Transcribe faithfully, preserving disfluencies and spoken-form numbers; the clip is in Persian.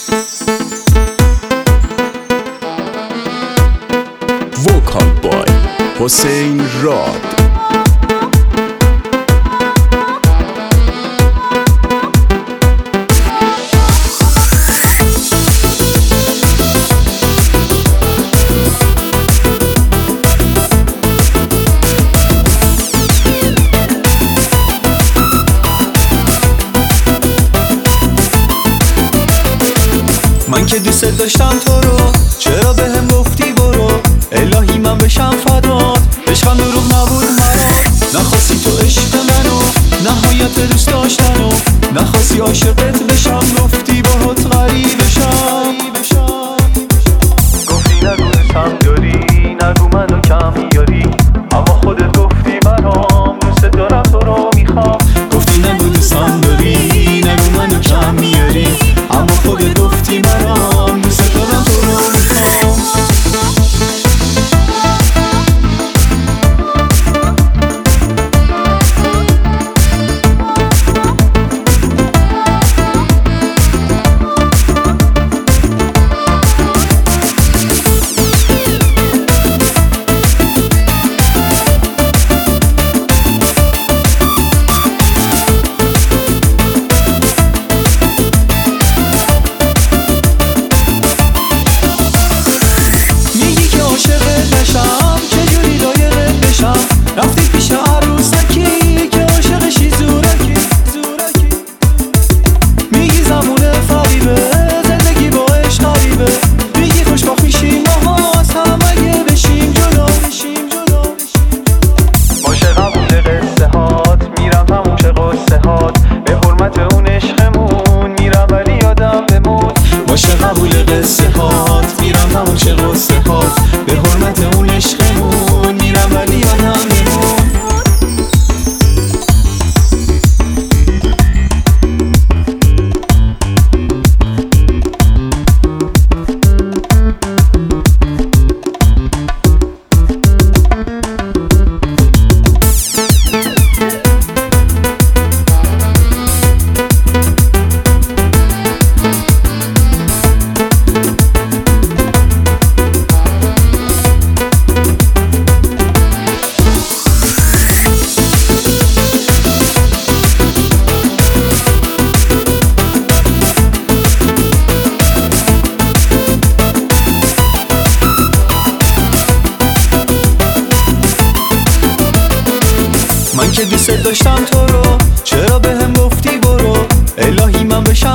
وکال بای حسین راد. من که دوست داشتم تو رو، چرا به هم گفتی برو؟ الهی من بشم فدات، عشقم دروغ نبود مرا. نخواستی تو عشق منو، نهایت دوست داشتنو، نخواستی عاشقت بشم، گفتی باهات غریب بشم. گفتی نگو دوستم داری، نگو منو کم میاری، اما خودت گفتی برام دوست دارم تو رو میخوام. گفتی نگو دوستم داری، نگو منو کم میاری، اما خودت گفتی برام دوست دارم تو رو میخوام. رفتی پیش عروسکی که عاشقشی زورکی زورکی. میگی زمونه فریبه، زندگی با عشق غریبه، میگی خوشبخت میشیم ماهاست هم اگه بشیم جدا بشیم جدا. عاشقم بوده قصه هات، میرم تموم شه قصه هات، به حرمت اون عشقمون میرم ولی یادم بمون. عاشقم بوده قصه هات، میرم تموم شه قصه هات، به حرمت اون عشقمون میرم ولی یادم بمون. من که دوست داشتم تو رو، چرا به هم گفتی برو؟ الهی من بشم